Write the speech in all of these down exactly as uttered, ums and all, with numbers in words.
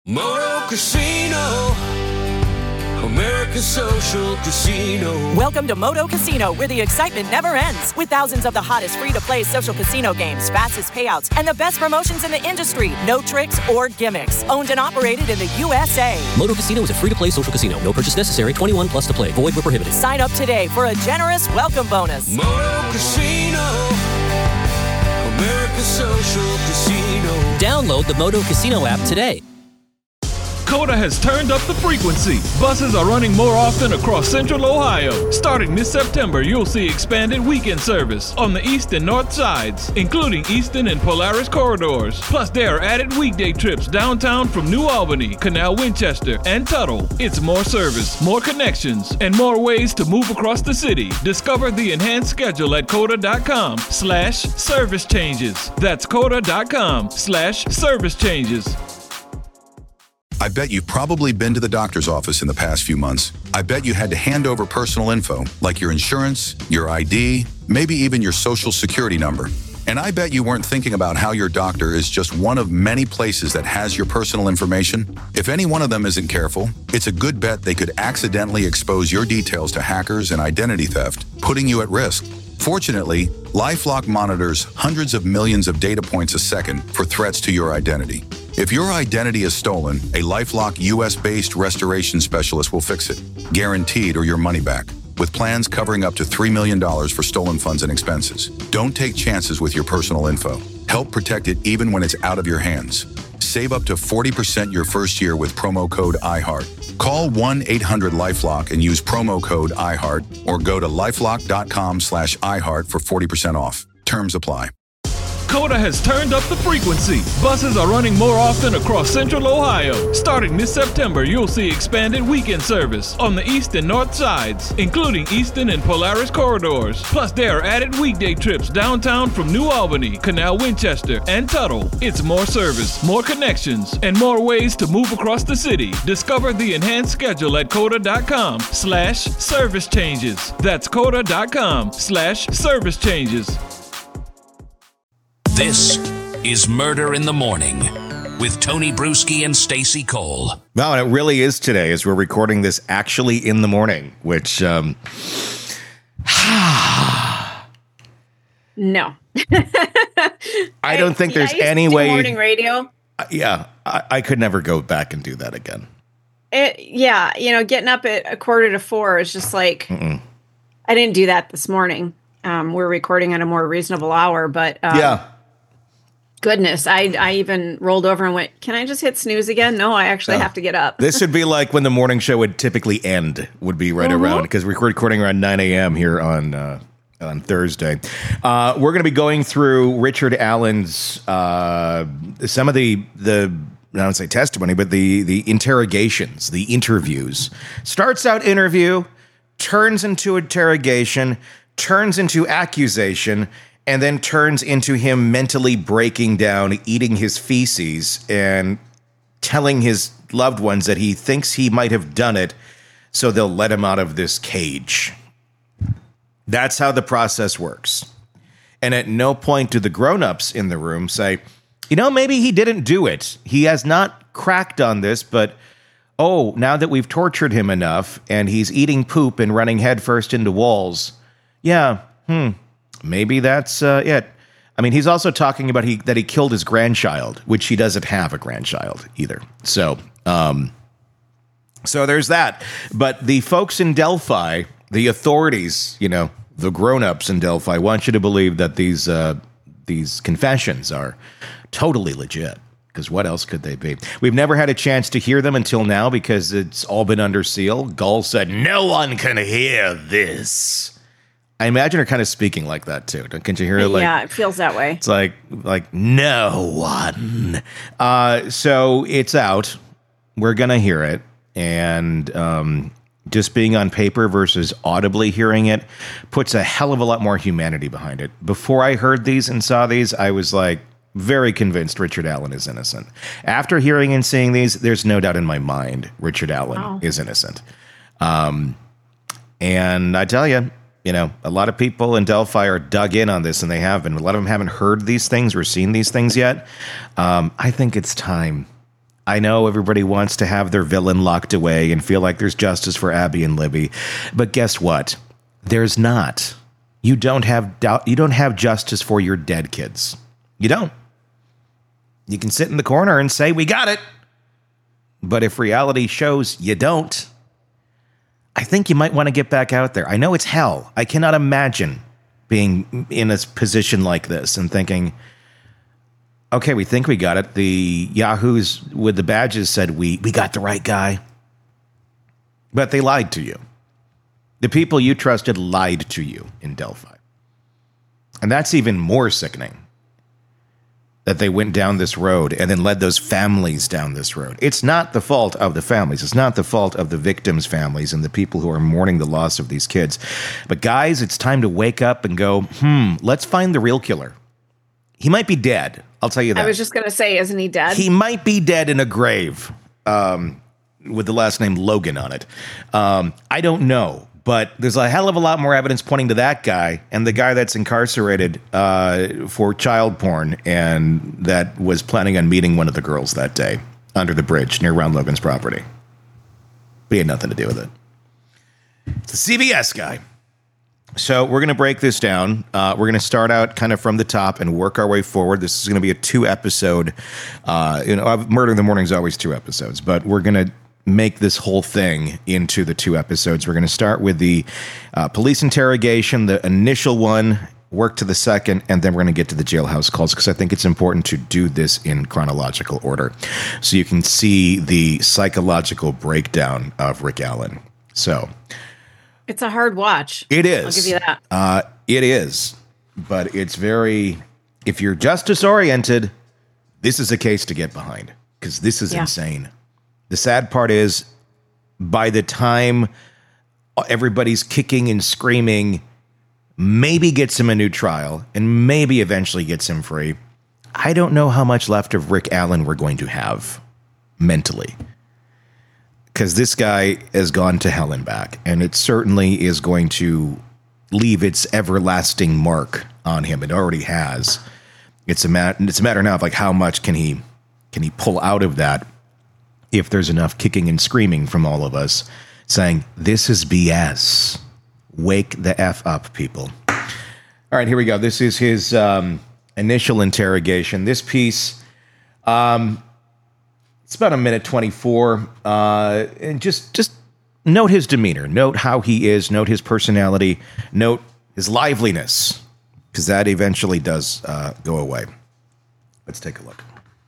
Moto Casino, America's social casino. Welcome to Moto Casino, where the excitement never ends. With thousands of the hottest free-to-play social casino games, fastest payouts, and the best promotions in the industry. No tricks or gimmicks. Owned and operated in the U S A. Moto Casino is a free-to-play social casino. No purchase necessary. twenty-one plus to play. Void where prohibited. Sign up today for a generous welcome bonus. Moto Casino, America's social casino. Download the Moto Casino app today. COTA has turned up the frequency. Buses are running more often across Central Ohio. Starting this September, you'll see expanded weekend service on the east and north sides, including Easton and Polaris corridors. Plus, there are added weekday trips downtown from New Albany, Canal Winchester, and Tuttle. It's more service, more connections, and more ways to move across the city. Discover the enhanced schedule at COTA.com slash service changes. That's COTA.com slash service changes. I bet you've probably been to the doctor's office in the past few months. I bet you had to hand over personal info, like your insurance, your I D, maybe even your social security number. And I bet you weren't thinking about how your doctor is just one of many places that has your personal information. If any one of them isn't careful, it's a good bet they could accidentally expose your details to hackers and identity theft, putting you at risk. Fortunately, LifeLock monitors hundreds of millions of data points a second for threats to your identity. If your identity is stolen, a LifeLock U S-based restoration specialist will fix it, guaranteed or your money back, with plans covering up to three million dollars for stolen funds and expenses. Don't take chances with your personal info. Help protect it even when it's out of your hands. Save up to forty percent your first year with promo code iHeart. Call one eight hundred LifeLock and use promo code iHeart, or go to lifelock.com slash iHeart for forty percent off. Terms apply. COTA has turned up the frequency. Buses are running more often across Central Ohio. Starting this September, you'll see expanded weekend service on the east and north sides, including Easton and Polaris corridors. Plus, there are added weekday trips downtown from New Albany, Canal Winchester, and Tuttle. It's more service, more connections, and more ways to move across the city. Discover the enhanced schedule at COTA.com slash service changes. That's COTA.com slash service changes. This is Murder in the Morning with Tony Bruschi and Stacey Cole. Wow, and it really is today as we're recording this actually in the morning, which, um... no. I don't think I, there's yeah, any way... morning radio. Uh, yeah, I, I could never go back and do that again. It, yeah, you know, getting up at a quarter to four is just like... Mm-mm. I didn't do that this morning. Um, we're recording at a more reasonable hour, but... Um, yeah. Goodness, I I even rolled over and went, can I just hit snooze again? No, I actually no. have to get up. This would be like when the morning show would typically end, would be right mm-hmm. around, because we're recording around nine a.m. here on uh, on Thursday. Uh, we're going to be going through Richard Allen's, uh, some of the, the I don't say testimony, but the, the interrogations, the interviews. Starts out interview, turns into interrogation, turns into accusation, and then turns into him mentally breaking down, eating his feces, and telling his loved ones that he thinks he might have done it, so they'll let him out of this cage. That's how the process works. And at no point do the grown-ups in the room say, you know, maybe he didn't do it. He has not cracked on this, but, oh, now that we've tortured him enough, and he's eating poop and running headfirst into walls, yeah, hmm, maybe that's uh, it. I mean, he's also talking about he that he killed his grandchild, which he doesn't have a grandchild either. So, um, so there's that. But the folks in Delphi, the authorities, you know, the grown-ups in Delphi, want you to believe that these uh, these confessions are totally legit. Because what else could they be? We've never had a chance to hear them until now because it's all been under seal. Gull said, "No one can hear this." I imagine her kind of speaking like that too. Can't you hear it? Like, yeah, it feels that way. It's like, like no one. Uh, so it's out. We're gonna hear it, and um, just being on paper versus audibly hearing it puts a hell of a lot more humanity behind it. Before I heard these and saw these, I was like very convinced Richard Allen is innocent. After hearing and seeing these, there's no doubt in my mind Richard Allen oh. is innocent. Um, and I tell you. You know, a lot of people in Delphi are dug in on this, and they have been. A lot of them haven't heard these things or seen these things yet. Um, I think it's time. I know everybody wants to have their villain locked away and feel like there's justice for Abby and Libby, but guess what? There's not. You don't have doubt. You don't have justice for your dead kids. You don't. You can sit in the corner and say, we got it. But if reality shows you don't, I think you might want to get back out there. I know it's hell. I cannot imagine being in a position like this and thinking, okay, we think we got it. The Yahoos with the badges said we, we got the right guy. But they lied to you. The people you trusted lied to you in Delphi. And that's even more sickening. That they went down this road and then led those families down this road. It's not the fault of the families. It's not the fault of the victims' families and the people who are mourning the loss of these kids. But guys, it's time to wake up and go, hmm, let's find the real killer. He might be dead. I'll tell you that. I was just going to say, isn't he dead? He might be dead in a grave um, with the last name Logan on it. Um, I don't know. But there's a hell of a lot more evidence pointing to that guy and the guy that's incarcerated uh, for child porn and that was planning on meeting one of the girls that day under the bridge near Ron Logan's property. But he had nothing to do with it. It's the C B S guy. So we're going to break this down. Uh, we're going to start out kind of from the top and work our way forward. This is going to be a two-episode. Uh, you know, Murder in the Morning is always two episodes, but we're going to make this whole thing into the two episodes. We're going to start with the uh, police interrogation, the initial one, work to the second, and then we're going to get to the jailhouse calls because I think it's important to do this in chronological order so you can see the psychological breakdown of Rick Allen. So it's a hard watch. It is. I'll give you that. Uh, it is. But it's very, if you're justice oriented, this is a case to get behind because this is yeah. insane. The sad part is, by the time everybody's kicking and screaming, maybe gets him a new trial, and maybe eventually gets him free, I don't know how much left of Rick Allen we're going to have mentally. Because this guy has gone to hell and back, and it certainly is going to leave its everlasting mark on him. It already has. It's a, mat- it's a matter now of like how much can he can he pull out of that. If there's enough kicking and screaming from all of us saying, this is B S. Wake the F up, people. All right, here we go. This is his um, initial interrogation. This piece, um, it's about a minute twenty-four. Uh, and just, just note his demeanor. Note how he is. Note his personality. Note his liveliness, because that eventually does uh, go away. Let's take a look.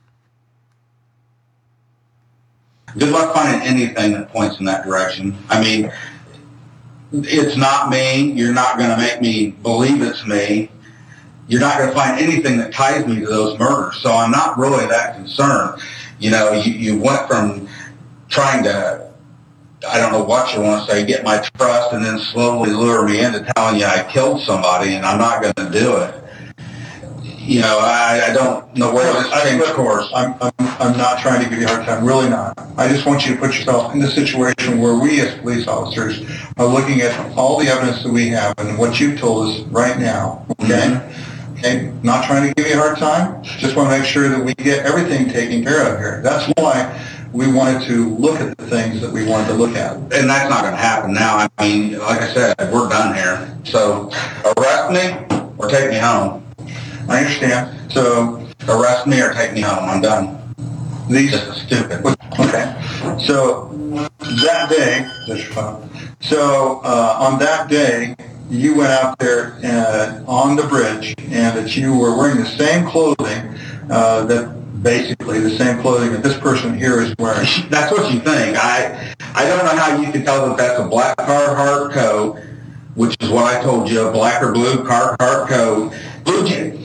Good luck finding anything that points in that direction. I mean, it's not me. You're not going to make me believe it's me. You're not going to find anything that ties me to those murders. So I'm not really that concerned. You know, you, you went from trying to, I don't know what you want to say, get my trust and then slowly lure me into telling you I killed somebody and I'm not going to do it. You know, I, I don't know where this changed course. I'm, I'm, I'm not trying to give you a hard time, really not. I just want you to put yourself in the situation where we as police officers are looking at all the evidence that we have and what you've told us right now, okay? Mm-hmm. Okay, not trying to give you a hard time, just want to make sure that we get everything taken care of here. That's why we wanted to look at the things that we wanted to look at. And that's not going to happen now. I mean, like I said, we're done here. So arrest me or take me home. I understand. So arrest me or take me home. I'm done. These this is stupid. Okay. So that day, so uh, on that day, you went out there uh, on the bridge, and that you were wearing the same clothing uh, that basically the same clothing that this person here is wearing. That's what you think. I I don't know how you can tell that that's a black Carhartt coat, which is what I told you, a black or blue Carhartt coat. Blue jeans.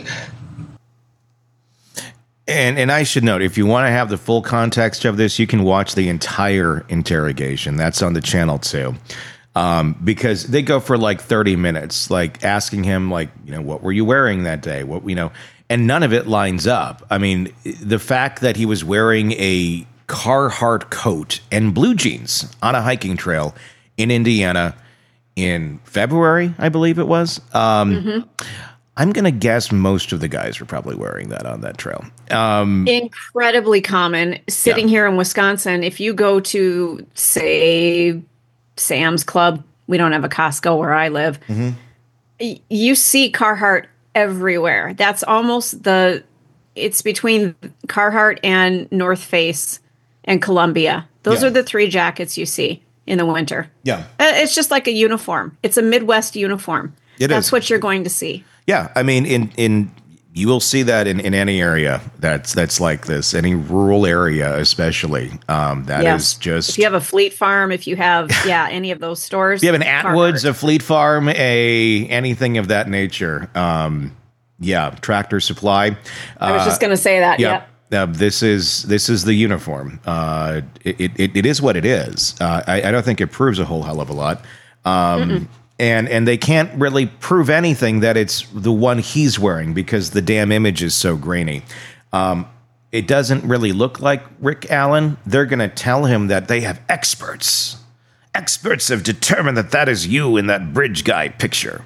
And and I should note, if you want to have the full context of this, you can watch the entire interrogation. That's on the channel too, um, because they go for like thirty minutes, like asking him, like, you know, what were you wearing that day? What, you know, and none of it lines up. I mean, the fact that he was wearing a Carhartt coat and blue jeans on a hiking trail in Indiana in February, I believe it was. Um, mm-hmm. I'm going to guess most of the guys were probably wearing that on that trail. Um, Incredibly common. Sitting Yeah. here in Wisconsin, if you go to, say, Sam's Club, we don't have a Costco where I live, mhm. y- you see Carhartt everywhere. That's almost the, it's between Carhartt and North Face and Columbia. Those Yeah. are the three jackets you see in the winter. Yeah. Uh, It's just like a uniform. It's a Midwest uniform. It That's is. what you're going to see. Yeah, I mean, in in you will see that in, in any area that's that's like this, any rural area especially. Um, that is Yes. just. If you have a Fleet Farm, if you have, yeah, any of those stores. If you have an Atwoods, Carhartt. a Fleet Farm, a anything of that nature. Um, yeah, Tractor Supply. I was Uh, just going to say that. yeah. Yeah. Uh, this is this is the uniform. Uh, it, it it is what it is. Uh, I, I don't think it proves a whole hell of a lot. Um, and and they can't really prove anything that it's the one he's wearing because the damn image is so grainy. Um, it doesn't really look like Rick Allen. They're going to tell him that they have experts. Experts have determined that that is you in that bridge guy picture.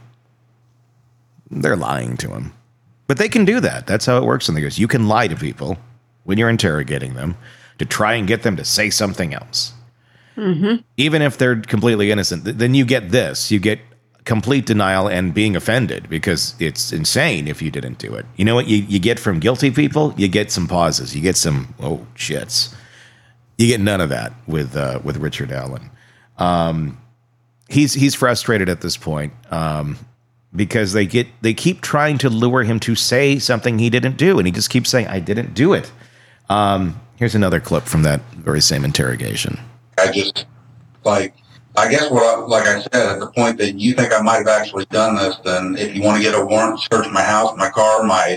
They're lying to him. But they can do that. That's how it works in the U S. You can lie to people when you're interrogating them to try and get them to say something else. Mm-hmm. Even if they're completely innocent, th- then you get this. You get complete denial and being offended because it's insane if you didn't do it. You know what you, you get from guilty people? You get some pauses. You get some, oh, shits. You get none of that with uh, with Richard Allen. Um, he's he's frustrated at this point um, because they get they keep trying to lure him to say something he didn't do, and he just keeps saying, "I didn't do it." Um, here's another clip from that very same interrogation. I just, like, I guess what, I, like I said, at the point that you think I might have actually done this, then if you want to get a warrant, search my house, my car, my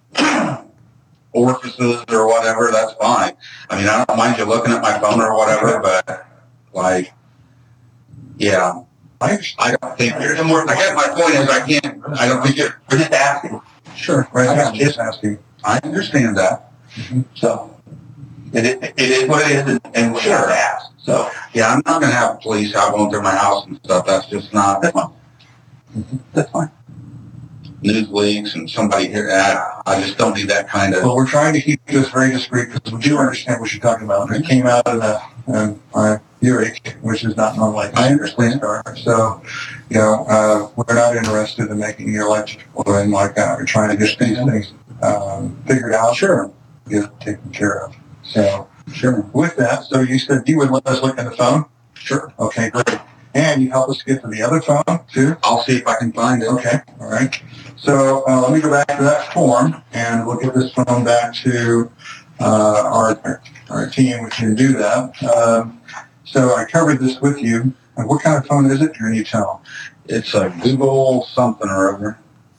orifices or whatever, that's fine. I mean, I don't mind you looking at my phone or whatever, but, like, yeah. I, I don't think there's more. I guess my point is I can't, I don't think you're, we're just asking. Sure, right, I'm just asking. I understand that. Mm-hmm. So. It, it, it is what it is, and, and we're sure. asked. So, yeah, I'm not going to have police out going through my house and stuff. That's just not, that's fine. Mm-hmm. That's fine. News leaks and somebody here, I, I just don't need that kind of. Well, we're trying to keep this very discreet because we do understand what you're talking about. It came out in a, um, uh, Buick, which is not normal like I understand. Car. So, you know, uh, we're not interested in making your life and like that. We're trying to get these things um, figured out. Sure. Get it taken care of. So, sure. With that, so you said you would let us look at the phone? Sure. Okay, great. And you help us get to the other phone, too? I'll see if I can find it. Okay, all right. So, uh, let me go back to that form, and we'll get this phone back to uh, our our team, which can do that. Um, so, I covered this with you. And what kind of phone is it? Can you tell? It's a Google something or other.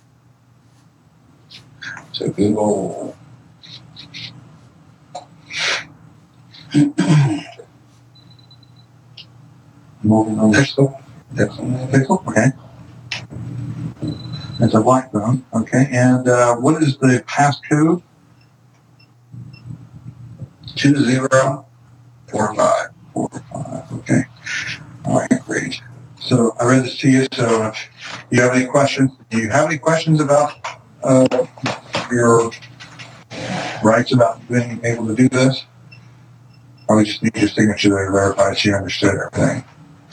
It's a Google... Moving on Pixel. Pixel. Pixel, okay. It's a black phone, okay. And uh, what is the passcode? Two zero four five. Four five, okay. All right, great. So I read this to you. So if you have any questions, do you have any questions about uh, your rights about being able to do this? Or we just need your signature to verify that you understood everything.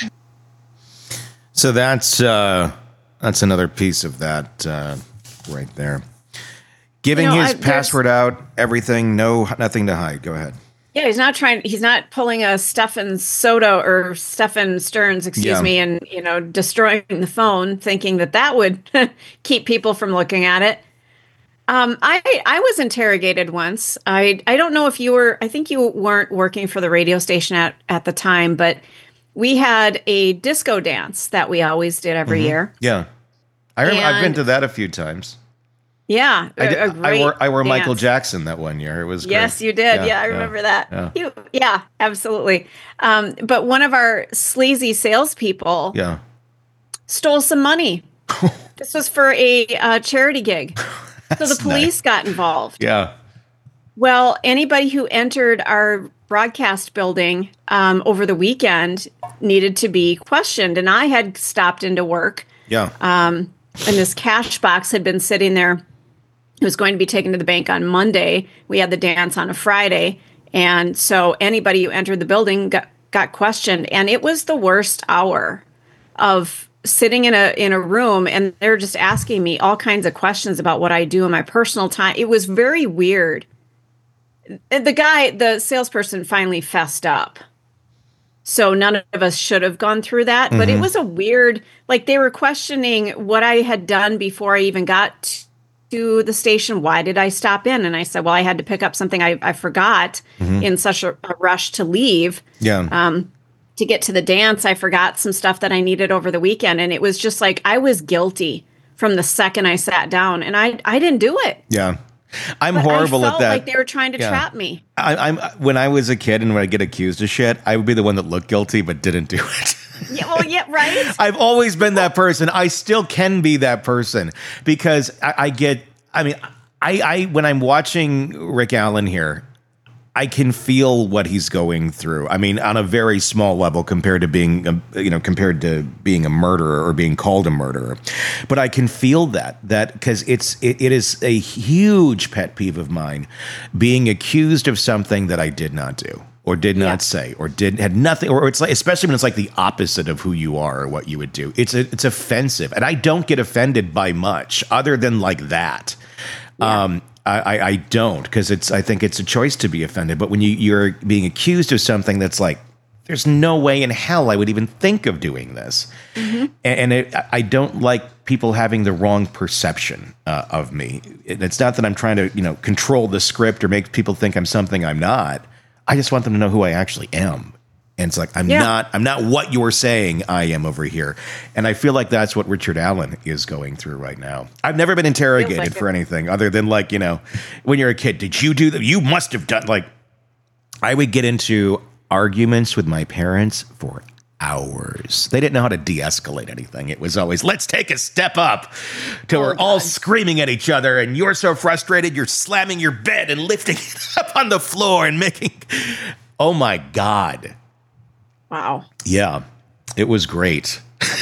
So that's uh, that's another piece of that uh, right there. Giving You know, his I- there's- password out, everything, no, nothing to hide. Go ahead. Yeah, he's not trying. He's not pulling a Stefan Soto or Stefan Stearns, excuse Yeah. me, and you know, destroying the phone, thinking that that would keep people from looking at it. Um, I I was interrogated once. I I don't know if you were. I think you weren't working for the radio station at at the time, but we had a disco dance that we always did every Mhm. year. Yeah, I rem- I've been And- to that a few times. Yeah, I, a- did, a I great wore I wore Michael dance. Jackson that one year. It was great. Yes, you did. Yeah, I remember that. Yeah. You, yeah, absolutely. Um, but one of our sleazy salespeople Yeah. stole some money. This was for a uh, charity gig. So the That's police got involved. Yeah. Well, anybody who entered our broadcast building um, over the weekend needed to be questioned. And I had stopped into work. Yeah. Um, and this cash box had been sitting there. It was going to be taken to the bank on Monday. We had the dance on a Friday. And so anybody who entered the building got, got questioned. And it was the worst hour of sitting in a in a room, and they're just asking me all kinds of questions about what I do in my personal time. It was very weird. The guy, the salesperson finally fessed up. So none of us should have gone through that. Mm-hmm. But it was a weird, like they were questioning what I had done before I even got to to the station. Why did I stop in? And I said, well, I had to pick up something I, I forgot mm-hmm. in such a, a rush to leave. Yeah. Um, to get to the dance, I forgot some stuff that I needed over the weekend. And it was just like, I was guilty from the second I sat down, and I, I didn't do it. Yeah. I'm but horrible I felt at that. Like they were trying to yeah. trap me. I, I'm when I was a kid and when I get accused of shit, I would be the one that looked guilty but didn't do it. Yeah, well, yeah, right. I've always been that person. I still can be that person because I, I get. I mean, I, I when I'm watching Rick Allen here, I can feel what he's going through. I mean, on a very small level compared to being, a, you know, compared to being a murderer or being called a murderer. But I can feel that, that because it's, it, it is a huge pet peeve of mine, being accused of something that I did not do or did not yeah. say or did had nothing, or it's like, especially when it's like the opposite of who you are or what you would do. It's a, it's offensive, and I don't get offended by much other than like that. Yeah. Um, I, I don't, because it's. I think it's a choice to be offended. But when you, you're being accused of something that's like, there's no way in hell I would even think of doing this, mm-hmm. and, and it, I don't like people having the wrong perception uh, of me. It, it's not that I'm trying to, you know, control the script or make people think I'm something I'm not. I just want them to know who I actually am. And it's like, I'm yeah. not, I'm not what you're saying I am over here. And I feel like that's what Richard Allen is going through right now. I've never been interrogated like for it. anything other than like, you know, when you're a kid, did you do that? You must have done, like, I would get into arguments with my parents for hours. They didn't know how to de-escalate anything. It was always, let's take a step up till oh, we're God. all screaming at each other. And you're so frustrated, you're slamming your bed and lifting it up on the floor and making, oh my God. Wow. Yeah, it was great.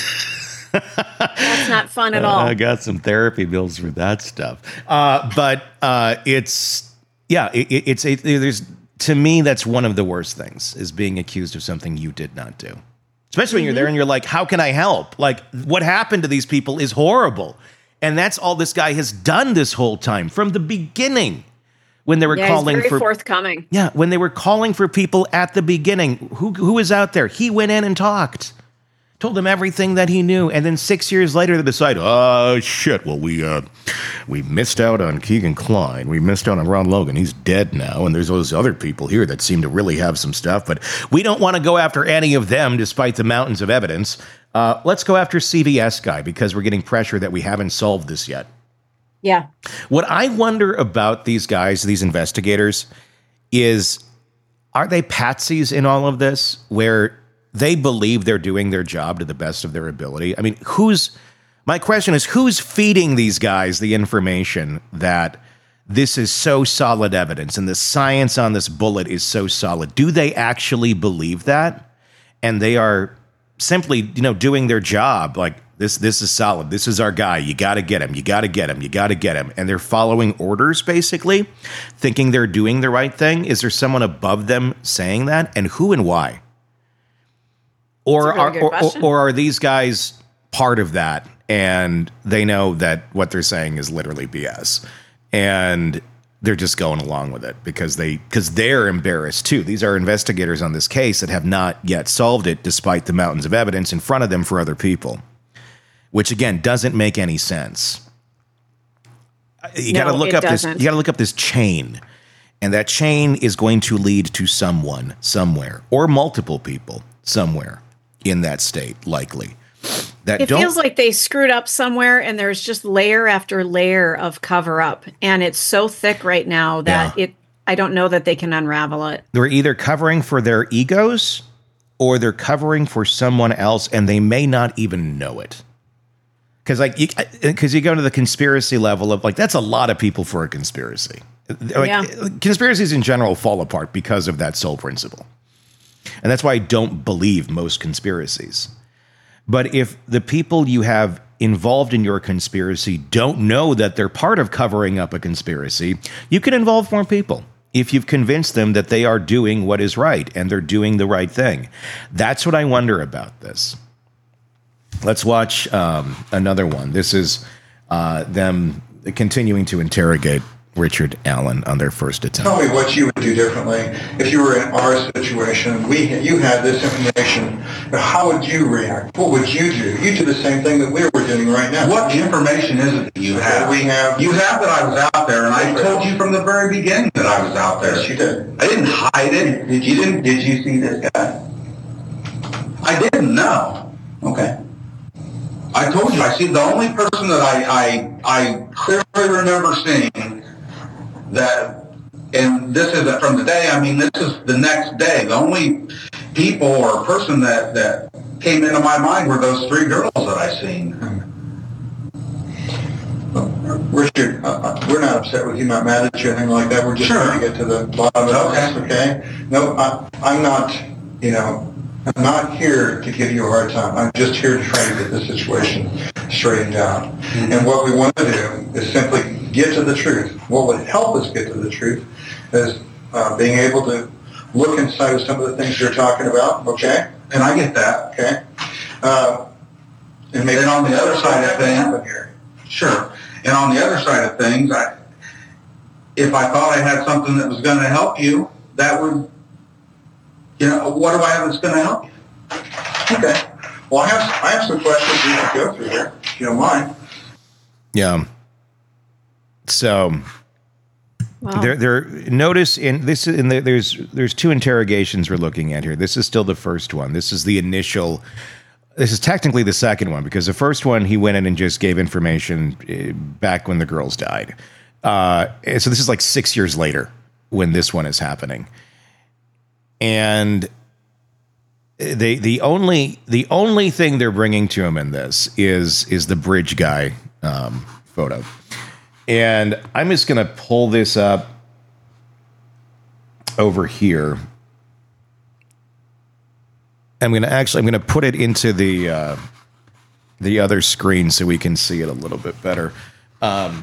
That's not fun at all. Uh, I got some therapy bills for that stuff. Uh, but uh, it's, yeah, it, it's, a, there's, to me, that's one of the worst things, is being accused of something you did not do. Especially when mm-hmm. you're there and you're like, how can I help? Like, what happened to these people is horrible. And that's all this guy has done this whole time from the beginning. When they were yeah, calling he's very for forthcoming. Yeah, when they were calling for people at the beginning, who who was out there? He went in and talked, told them everything that he knew, and then six years later they decide, oh shit, well we uh we missed out on Keegan Kline, we missed out on Ron Logan, he's dead now, and there's those other people here that seem to really have some stuff, but we don't want to go after any of them despite the mountains of evidence. Uh, let's go after C V S guy because we're getting pressure that we haven't solved this yet. Yeah. What I wonder about these guys, these investigators, is are they patsies in all of this where they believe they're doing their job to the best of their ability? I mean, who's, my question is, who's feeding these guys the information that this is so solid evidence and the science on this bullet is so solid? Do they actually believe that? And they are simply, you know, doing their job like, This this is solid. This is our guy. You got to get him. You got to get him. You got to get him. And they're following orders, basically, thinking they're doing the right thing. Is there someone above them saying that? And who and why? Or really are, or, or, or are these guys part of that and they know that what they're saying is literally B S and they're just going along with it because they because they're embarrassed too. These are investigators on this case that have not yet solved it despite the mountains of evidence in front of them for other people. Which again doesn't make any sense. You no, got to look up doesn't. this. You got to look up this chain, and that chain is going to lead to someone somewhere or multiple people somewhere in that state, likely. That it don't, feels like they screwed up somewhere, and there's just layer after layer of cover up, and it's so thick right now that yeah. it. I don't know that they can unravel it. They're either covering for their egos, or they're covering for someone else, and they may not even know it. Because like, because you, you go to the conspiracy level of like, that's a lot of people for a conspiracy. Like, yeah. Conspiracies in general fall apart because of that sole principle. And that's why I don't believe most conspiracies. But if the people you have involved in your conspiracy don't know that they're part of covering up a conspiracy, you can involve more people if you've convinced them that they are doing what is right and they're doing the right thing. That's what I wonder about this. Let's watch um, another one. This is uh, them continuing to interrogate Richard Allen on their first attempt. Tell me what you would do differently if you were in our situation. We, you had this information. How would you react? What would you do? You do the same thing that we were doing right now. What information is it that you have? We have. You have that I was out there, and I told you from the very beginning that I was out there. Yes, you did. I didn't hide it. Did you didn't? Did you see this guy? I didn't know. Okay. I told you. I see the only person that I I, I clearly remember seeing that, and this isn't from the day, I mean, this is the next day. The only people or person that, that came into my mind were those three girls that I seen. Richard, uh, we're not upset with you, not mad at you, anything like that. We're just Sure. trying to get to the bottom of Okay. this, okay? No, I, I'm not, you know, I'm not here to give you a hard time. I'm just here to try to get the situation straightened out. Mm-hmm. And what we want to do is simply get to the truth. What would help us get to the truth is uh, being able to look inside of some of the things you're talking about, okay? And I get that. Okay. Uh, and maybe and on the other side of things, here. Sure. And on the other side of things, I, if I thought I had something that was going to help you, that would, you know, what do I have that's going to help you? Okay. Well, I have I have some questions we can go through here, if you don't mind. Yeah. So Wow. there, there. Notice in this, in the, there's there's two interrogations we're looking at here. This is still the first one. This is the initial. This is technically the second one because the first one he went in and just gave information uh, back when the girls died. Uh, and so this is like six years later when this one is happening, and they the only the only thing they're bringing to him in this is is the bridge guy um, photo. And I'm just going to pull this up over here. I'm going to actually, I'm going to put it into the uh, the other screen so we can see it a little bit better. Um,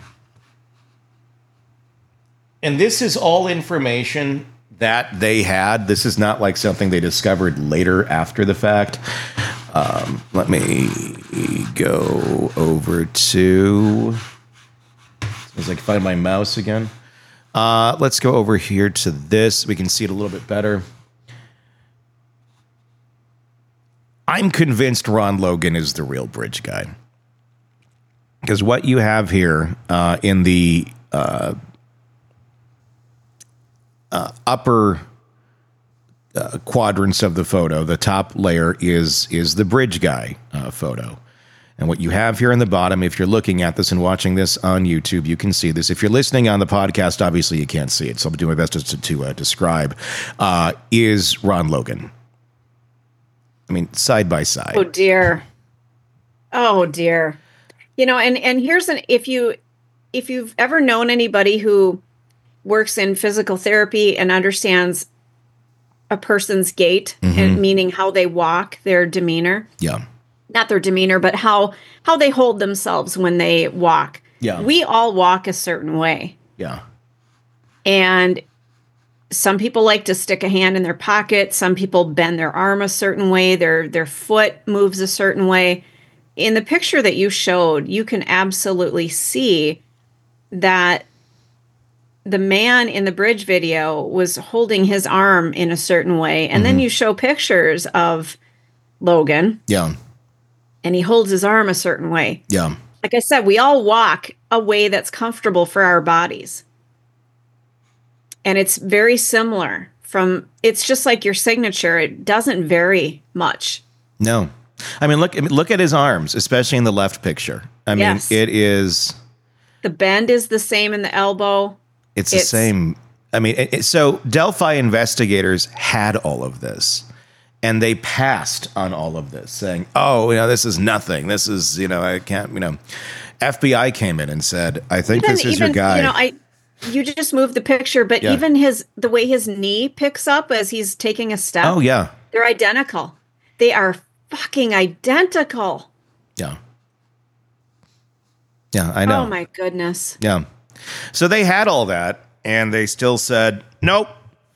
and this is all information that they had. This is not like something they discovered later after the fact. Um, let me go over to... As I can find my mouse again. Uh, let's go over here to this. We can see it a little bit better. I'm convinced Ron Logan is the real bridge guy. Because what you have here uh, in the uh, uh, upper uh, quadrants of the photo, the top layer is, is the bridge guy uh, photo. And what you have here in the bottom, if you're looking at this and watching this on YouTube, you can see this. If you're listening on the podcast, obviously you can't see it, so I'll do my best to, to uh, describe, uh, is Ron Logan. I mean, side by side. Oh, dear. Oh, dear. You know, and, and here's an, if you, if you've ever known anybody who works in physical therapy and understands a person's gait, Mm-hmm. and meaning how they walk, their demeanor. Yeah. Not their demeanor, but how how they hold themselves when they walk. Yeah. We all walk a certain way. Yeah. And some people like to stick a hand in their pocket. Some people bend their arm a certain way. Their their foot moves a certain way. In the picture that you showed, you can absolutely see that the man in the bridge video was holding his arm in a certain way. And mm-hmm. then you show pictures of Logan. Yeah. And he holds his arm a certain way. Yeah. Like I said, we all walk a way that's comfortable for our bodies. And it's very similar from, it's just like your signature. It doesn't vary much. No. I mean, look, look at his arms, especially in the left picture. I mean, yes. it is. The bend is the same in the elbow. It's, it's the same. I mean, it, it, so Delphi investigators had all of this. And they passed on all of this, saying, oh, you know, this is nothing. This is, you know, I can't, you know. F B I came in and said, I think even, this is even, your guy. You know, I, you just moved the picture, but yeah. even his, the way his knee picks up as he's taking a step. Oh, yeah. They're identical. They are fucking identical. Yeah. Yeah, I know. Oh, my goodness. Yeah. So they had all that, and they still said, nope.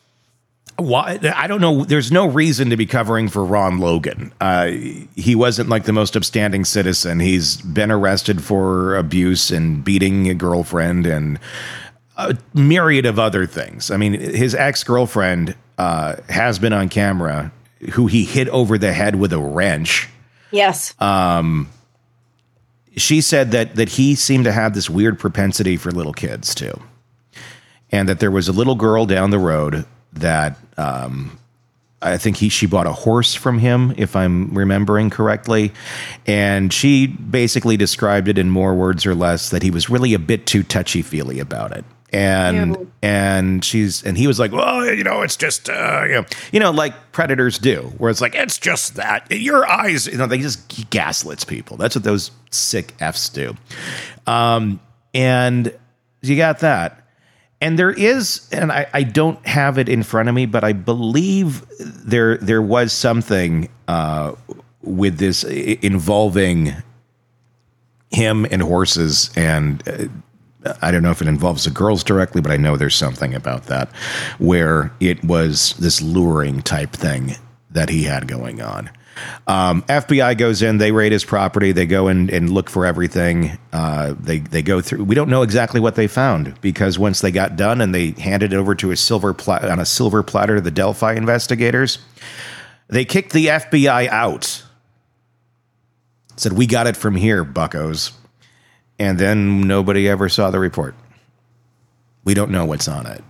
Why? I don't know. There's no reason to be covering for Ron Logan. Uh, he wasn't like the most upstanding citizen. He's been arrested for abuse and beating a girlfriend and a myriad of other things. I mean, his ex-girlfriend uh, has been on camera, who he hit over the head with a wrench. Yes. Um, she said that that he seemed to have this weird propensity for little kids, too. And that there was a little girl down the road that um, I think he she bought a horse from him, if I'm remembering correctly. And she basically described it in more words or less that he was really a bit too touchy-feely about it. And yeah. and she's and he was like, well, you know, it's just uh, you know, you know, like predators do, where it's like, it's just that your eyes, you know, they just gaslits people. That's what those sick Fs do. Um, and you got that. And there is, and I, I don't have it in front of me, but I believe there there was something uh, with this involving him and horses, and uh, I don't know if it involves the girls directly, but I know there's something about that, where it was this luring type thing that he had going on. Um, F B I goes in, they raid his property, they go in and look for everything. Uh, they they go through. We don't know exactly what they found, because once they got done and they handed it over to a silver pla- on a silver platter to the Delphi investigators, they kicked the F B I out. Said, we got it from here, buckos. And then nobody ever saw the report. We don't know what's on it.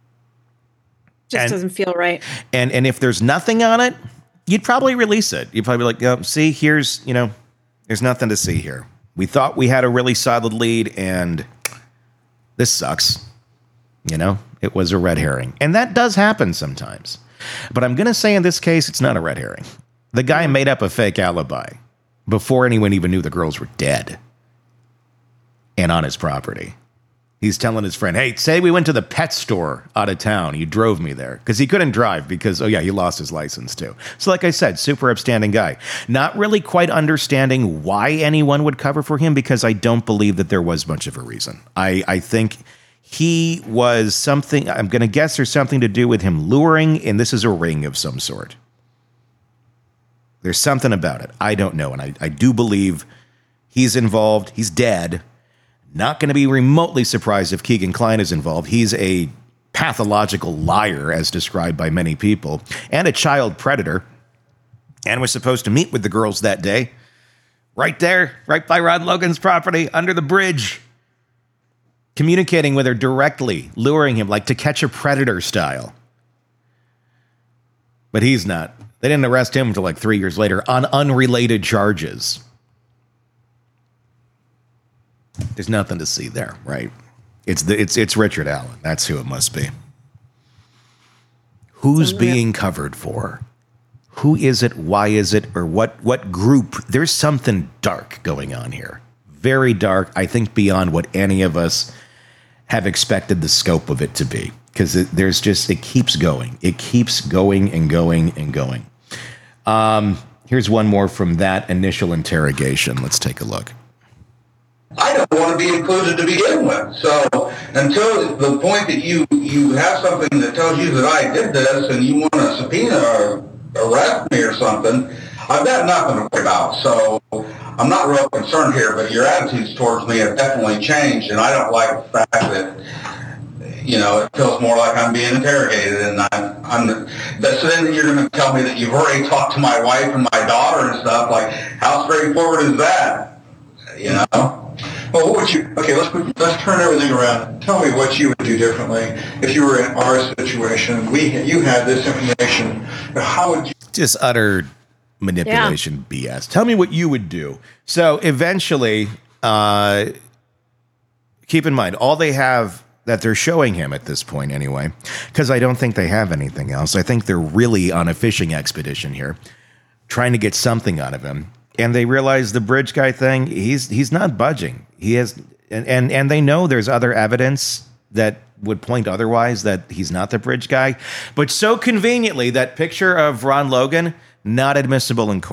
Just and, doesn't feel right. And and if there's nothing on it, you'd probably release it. You'd probably be like, oh, see, here's, you know, there's nothing to see here. We thought we had a really solid lead, and this sucks. You know, it was a red herring. And that does happen sometimes. But I'm going to say in this case, it's not a red herring. The guy made up a fake alibi before anyone even knew the girls were dead and on his property. He's telling his friend, hey, say we went to the pet store out of town. You drove me there. Because he couldn't drive because, oh, yeah, he lost his license, too. So like I said, super upstanding guy. Not really quite understanding why anyone would cover for him, because I don't believe that there was much of a reason. I, I think he was something, I'm going to guess there's something to do with him luring, and this is a ring of some sort. There's something about it. I don't know. And I, I do believe he's involved. He's dead. Not going to be remotely surprised if Keegan Kline is involved. He's a pathological liar, as described by many people, and a child predator, and was supposed to meet with the girls that day, right there, right by Ron Logan's property, under the bridge, communicating with her directly, luring him like To Catch a Predator style. But he's not. They didn't arrest him until like three years later on unrelated charges. There's nothing to see there, right? It's the it's it's Richard Allen. That's who it must be. Who's being covered for? Who is it? Why is it? Or what what group? There's something dark going on here. Very dark. I think beyond what any of us have expected the scope of it to be. Because there's just, it keeps going. It keeps going and going and going. Um, here's one more from that initial interrogation. Let's take a look. I don't want to be included to begin with. So until the point that you, you have something that tells you that I did this and you want to subpoena or arrest me or something, I've got nothing to worry about. So I'm not real concerned here, but your attitudes towards me have definitely changed, and I don't like the fact that, you know, it feels more like I'm being interrogated, and I'm, I'm the, so then you're going to tell me that you've already talked to my wife and my daughter and stuff. Like, how straightforward is that? You know? Well, what would you, okay, let's let's turn everything around. Tell me what you would do differently if you were in our situation. We You had this information. How would you? Just utter manipulation yeah. B S. Tell me what you would do. So eventually, uh, keep in mind, all they have that they're showing him at this point anyway, because I don't think they have anything else. I think they're really on a fishing expedition here, trying to get something out of him. And they realize the bridge guy thing, he's he's not budging. He has, and, and, and they know there's other evidence that would point otherwise, that he's not the bridge guy. But so conveniently, that picture of Ron Logan, not admissible in court.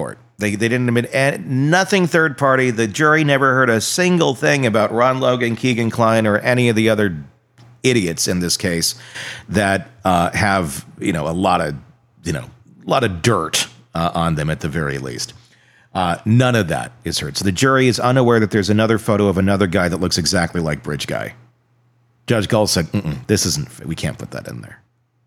They, they didn't admit any, nothing third party. The jury never heard a single thing about Ron Logan, Keegan Kline, or any of the other idiots in this case that uh, have, you know, a lot of, you know, a lot of dirt uh, on them at the very least. Uh, none of that is heard. So the jury is unaware that there's another photo of another guy that looks exactly like Bridge Guy. Judge Gull said, Mm-mm, this isn't, we can't put that in there.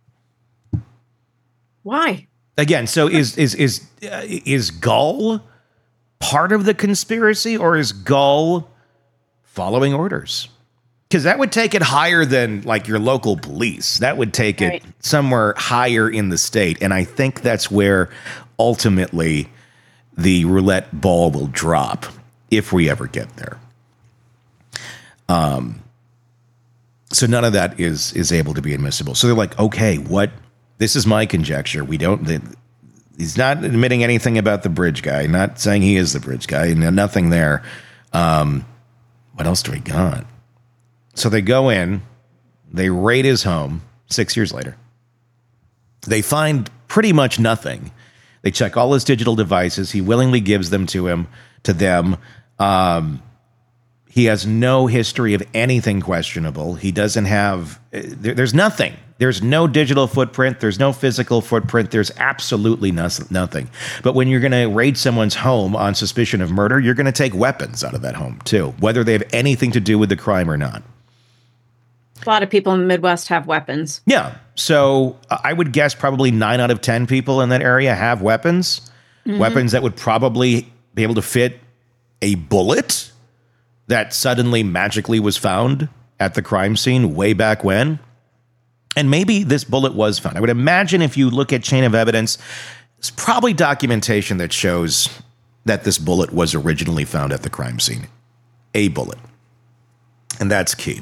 Why? Again, so is is is uh, is Gull part of the conspiracy, or is Gull following orders? Because that would take it higher than like your local police. That would take right. it somewhere higher in the state. And I think that's where ultimately the roulette ball will drop if we ever get there. Um. So none of that is is able to be admissible. So they're like, okay, what? This is my conjecture. We don't. They, he's not admitting anything about the Bridge Guy. Not saying he is the Bridge Guy. Nothing there. Um, what else do we got? So they go in. They raid his home. Six years later, they find pretty much nothing. They check all his digital devices. He willingly gives them to him to them. Um, he has no history of anything questionable. He doesn't have. There, there's nothing. There's no digital footprint. There's no physical footprint. There's absolutely no, nothing. But when you're going to raid someone's home on suspicion of murder, you're going to take weapons out of that home, too, whether they have anything to do with the crime or not. A lot of people in the Midwest have weapons. Yeah. So uh, I would guess probably nine out of ten people in that area have weapons, mm-hmm. weapons that would probably be able to fit a bullet that suddenly magically was found at the crime scene way back when. And maybe this bullet was found. I would imagine if you look at chain of evidence, there's probably documentation that shows that this bullet was originally found at the crime scene. A bullet. And that's key.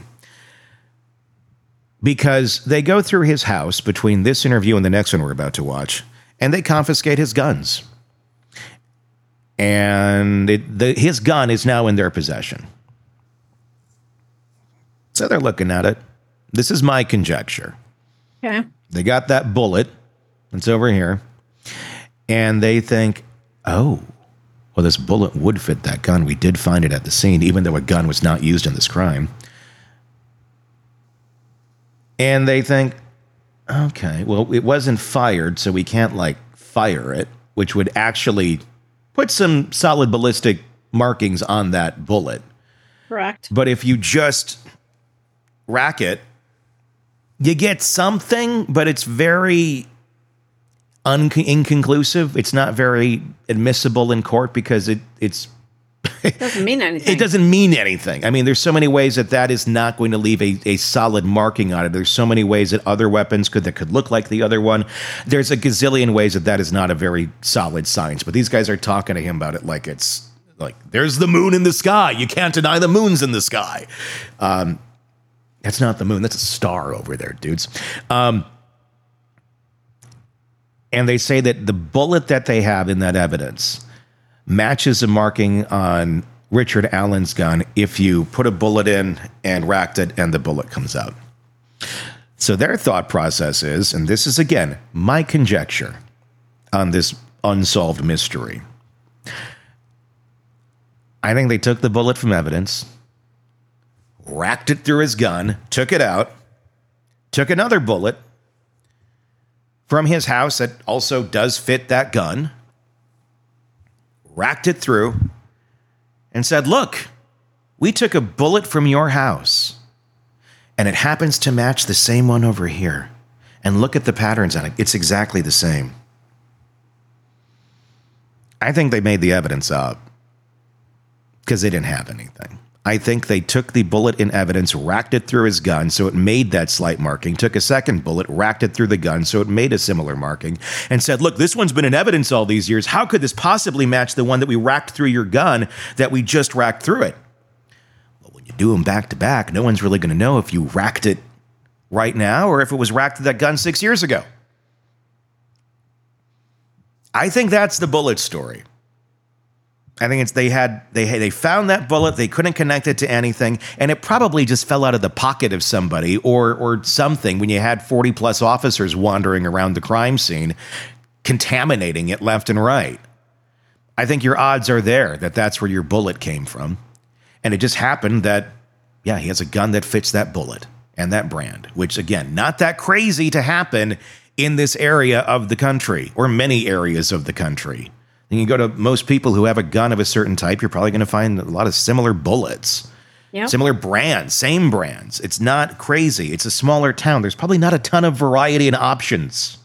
Because they go through his house between this interview and the next one we're about to watch, and they confiscate his guns. And it, the, his gun is now in their possession. So they're looking at it. This is my conjecture. Okay. They got that bullet. It's over here. And they think, oh, well, this bullet would fit that gun. We did find it at the scene, even though a gun was not used in this crime. And they think, okay, well, it wasn't fired, so we can't, like, fire it, which would actually put some solid ballistic markings on that bullet. Correct. But if you just rack it, you get something, but it's very un- inconclusive. It's not very admissible in court because it it's it doesn't mean anything. It doesn't mean anything. I mean, there's so many ways that that is not going to leave a, a solid marking on it. There's so many ways that other weapons could that could look like the other one. There's a gazillion ways that that is not a very solid science. But these guys are talking to him about it like it's like there's the moon in the sky. You can't deny the moon's in the sky. Um, That's not the moon. That's a star over there, dudes. Um, and they say that the bullet that they have in that evidence matches a marking on Richard Allen's gun if you put a bullet in and racked it and the bullet comes out. So their thought process is, and this is, again, my conjecture on this unsolved mystery. I think they took the bullet from evidence, racked it through his gun, took it out, took another bullet from his house that also does fit that gun, racked it through, and said, look, we took a bullet from your house, and it happens to match the same one over here. And look at the patterns on it. It's exactly the same. I think they made the evidence up because they didn't have anything. I think they took the bullet in evidence, racked it through his gun, so it made that slight marking, took a second bullet, racked it through the gun, so it made a similar marking, and said, look, this one's been in evidence all these years. How could this possibly match the one that we racked through your gun that we just racked through it? Well, when you do them back to back, no one's really going to know if you racked it right now or if it was racked through that gun six years ago. I think that's the bullet story. I think it's they had they they found that bullet, they couldn't connect it to anything, and it probably just fell out of the pocket of somebody or or something when you had forty plus officers wandering around the crime scene, contaminating it left and right. I think your odds are there that that's where your bullet came from. And it just happened that, yeah, he has a gun that fits that bullet and that brand, which, again, not that crazy to happen in this area of the country or many areas of the country. And you go to most people who have a gun of a certain type, you're probably going to find a lot of similar bullets, yep. similar brands, same brands. It's not crazy. It's a smaller town. There's probably not a ton of variety and options.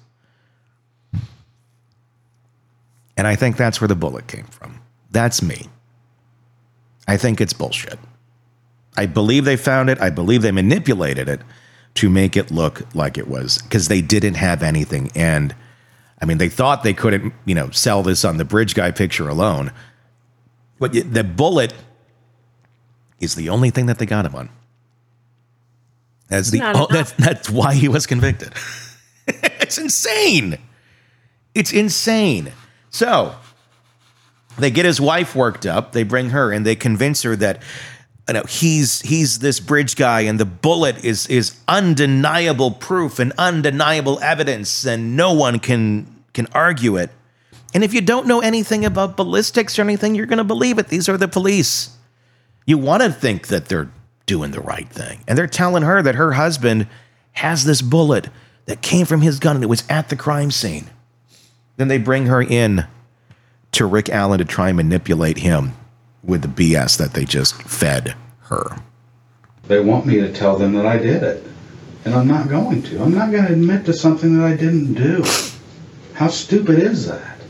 And I think that's where the bullet came from. That's me. I think it's bullshit. I believe they found it. I believe they manipulated it to make it look like it was, because they didn't have anything. And I mean, they thought they couldn't, you know, sell this on the bridge guy picture alone. But the bullet is the only thing that they got him on. That's the oh, that's that's why he was convicted. It's insane. It's insane. So they get his wife worked up. They bring her and they convince her that, you know, he's he's this bridge guy, and the bullet is is undeniable proof and undeniable evidence, and no one can can argue it. And if you don't know anything about ballistics or anything, you're going to believe it. These are the police. You want to think that they're doing the right thing, and they're telling her that her husband has this bullet that came from his gun and it was at the crime scene. Then they bring her in to Rick Allen to try and manipulate him with the B S that they just fed her. They want me to tell them that I did it, and I'm not going to. I'm not going to admit to something that I didn't do. How stupid is that?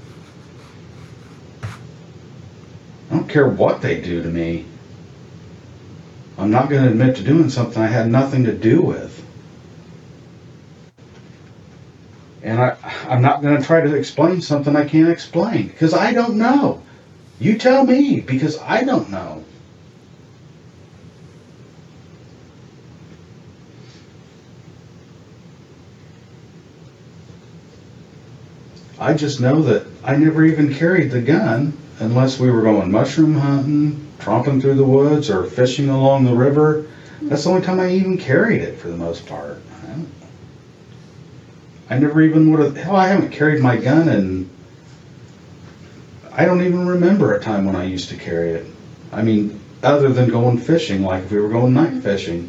I don't care what they do to me. I'm not going to admit to doing something I had nothing to do with. And I, I'm not going to try to explain something I can't explain, because I don't know. You tell me, because I don't know. I just know that I never even carried the gun unless we were going mushroom hunting, tromping through the woods, or fishing along the river. That's the only time I even carried it for the most part. I never even would have, hell, I haven't carried my gun, and I don't even remember a time when I used to carry it. I mean, other than going fishing, like if we were going night fishing.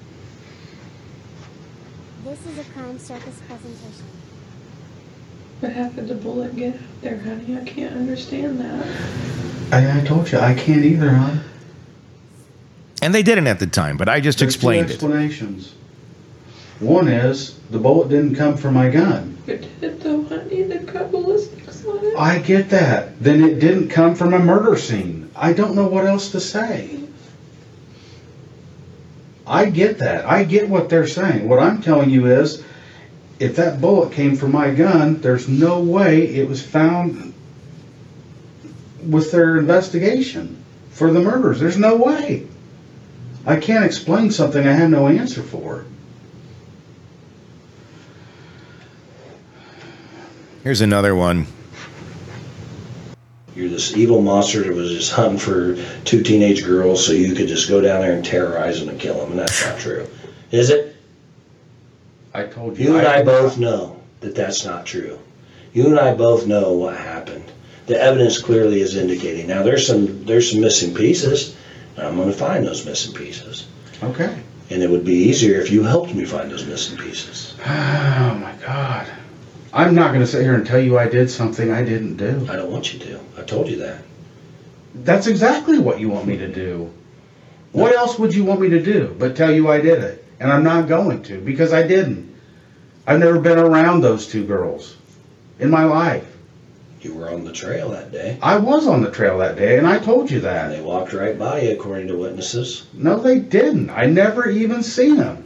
This is a Crime Circus presentation. But how could the bullet get out there, honey? I can't understand that. I, I told you, I can't either, hon. And they didn't at the time, but I just There's explained two explanations. One is, the bullet didn't come from my gun. It did, though, honey. They've got ballistics on it. I get that. Then it didn't come from a murder scene. I don't know what else to say. I get that. I get what they're saying. What I'm telling you is, if that bullet came from my gun, there's no way it was found with their investigation for the murders. There's no way. I can't explain something I have no answer for. Here's another one. You're this evil monster that was just hunting for two teenage girls so you could just go down there and terrorize them and kill them, and that's not true. Is it? I told you. You and I both know that that's not true. You and I both know what happened. The evidence clearly is indicating. Now, there's some there's some missing pieces, and I'm going to find those missing pieces. Okay. And it would be easier if you helped me find those missing pieces. Oh, my God. I'm not going to sit here and tell you I did something I didn't do. I don't want you to. I told you that. That's exactly what you want me to do. No. What else would you want me to do but tell you I did it? And I'm not going to, because I didn't. I've never been around those two girls in my life. You were on the trail that day. I was on the trail that day, and I told you that. And they walked right by you, according to witnesses. No, they didn't. I never even seen them.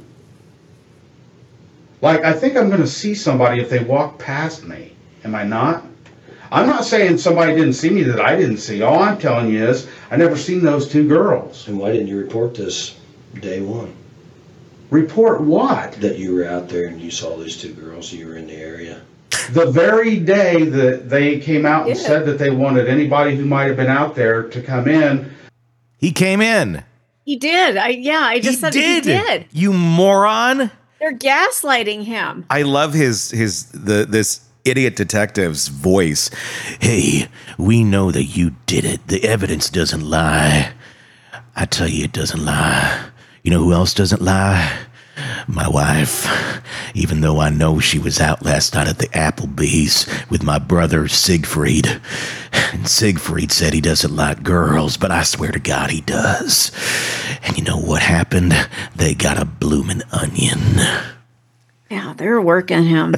Like, I think I'm going to see somebody if they walk past me. Am I not? I'm not saying somebody didn't see me that I didn't see. All I'm telling you is I never seen those two girls. And why didn't you report this day one? Report what? That you were out there and you saw these two girls, you were in the area. The very day that they came out and yeah. said that they wanted anybody who might have been out there to come in. He came in. He did. I yeah, I just he said did. he did. You moron. They're gaslighting him. I love his his the this idiot detective's voice. Hey, we know that you did it. The evidence doesn't lie. I tell you, it doesn't lie. You know who else doesn't lie? My wife. Even though I know she was out last night at the Applebee's with my brother Siegfried. And Siegfried said he doesn't like girls, but I swear to God he does. And you know what happened? They got a bloomin' onion. Yeah, they're working him.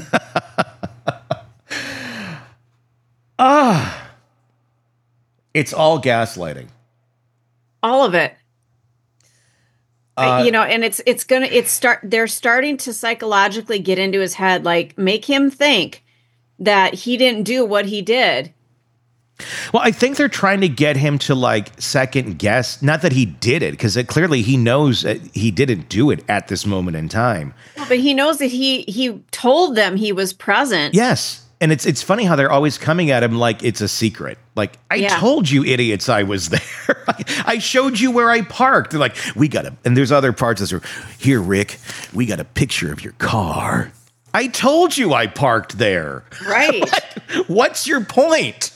Ah. It's all gaslighting. All of it. Uh, you know, and it's it's gonna it's start they're starting to psychologically get into his head, like make him think that he didn't do what he did. Well, I think they're trying to get him to like second guess, not that he did it, because clearly he knows that he didn't do it at this moment in time. But he knows that he he told them he was present. Yes. And it's it's funny how they're always coming at him like it's a secret. Like, I Yeah. told you idiots I was there. I showed you where I parked. They're like, we got a, and there's other parts that are, here, Rick, we got a picture of your car. I told you I parked there. Right. Like, what's your point?